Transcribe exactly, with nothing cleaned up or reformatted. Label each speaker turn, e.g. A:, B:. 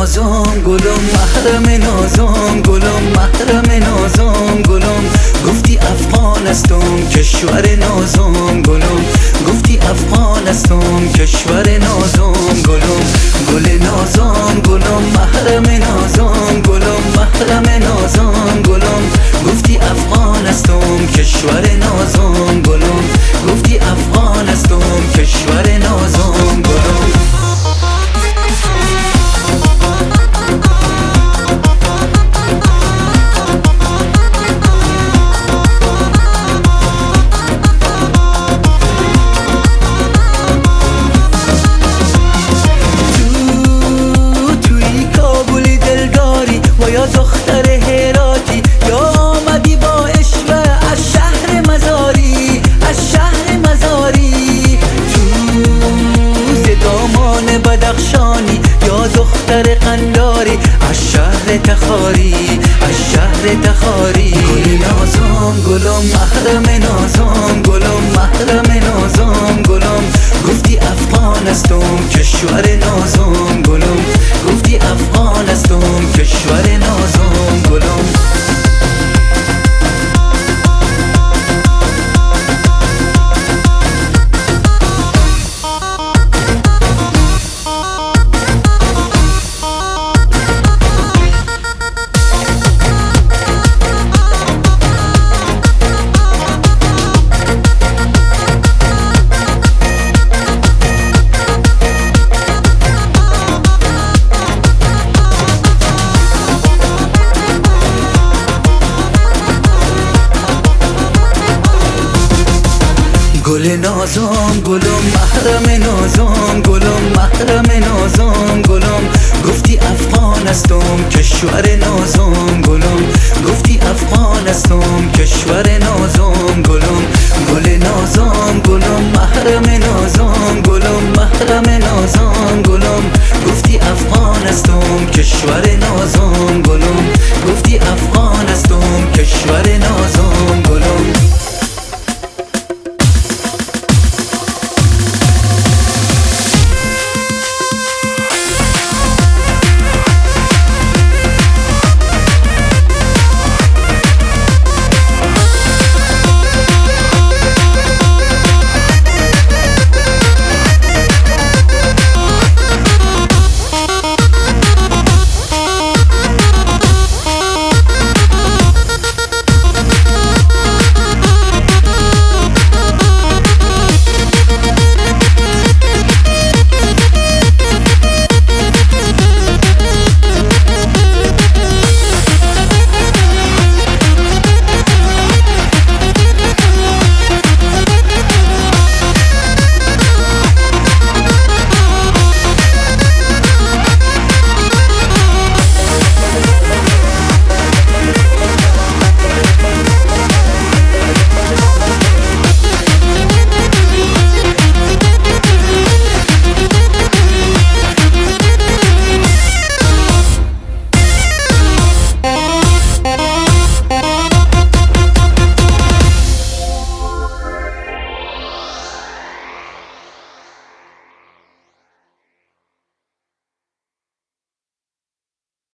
A: نازم گلم، محرم نازم گلم، محرم نازم گلم. گفتی افغانستان کشور نازم گلم، گفتی افغانستان کشور نازم گلم. گل نازم گلم، محرم نازم گلم، محرم نازم گلم. گفتی افغانستان کشور نازم گلم، گفتی افغانستان کشور نازم گلم. یا دختر هراتی، یا آمدی با عشوه از شهر مزاری، از شهر مزاری. تو دامان بدخشانی، یا دختر قنداری از شهر تخاری، از شهر تخاری. گل نازم گلم، محرم نازم گلم، محرم نازم گلم. گفتی افغانستان کشور نازم گلم، گفتی افغانستان کشور نازم گلم. گل نازم گلم، محرم نازم گلم، محرم نازم گلم. گفتی افغانستان کشور نازم گلم، گفتی افغانستان کشور نازم گلم. گل نازم گلم، محرم نازم گلم، محرم نازم گلم. گفتی افغانستان کشور نازم گلم، گفتی افغانستان کشور نازم گلم.